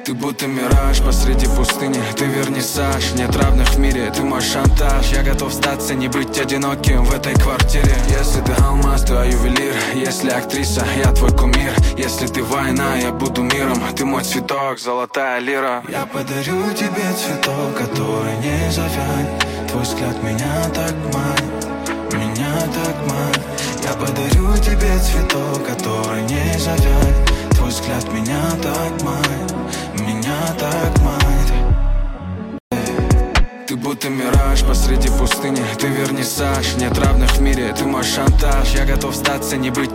Ты будто мираж посреди пустыни, ты вернисаж. Нет равных в мире, ты мой шантаж. Я готов сдаться, не быть одиноким в этой квартире. Если ты алмаз, то я ювелир. Если актриса, я твой кумир. Если ты война, я буду миром. Ты мой цветок, золотая лира. Я подарю тебе цветок, который не завянет. Твой взгляд меня так манит, меня так манит. Я подарю тебе цветок, который не завянет. Твой взгляд меня так манит, меня так манит. Ты будто мираж посреди пустыни, ты вернисаж. Нет равных в мире, ты мой шантаж. Я готов сдаться, не быть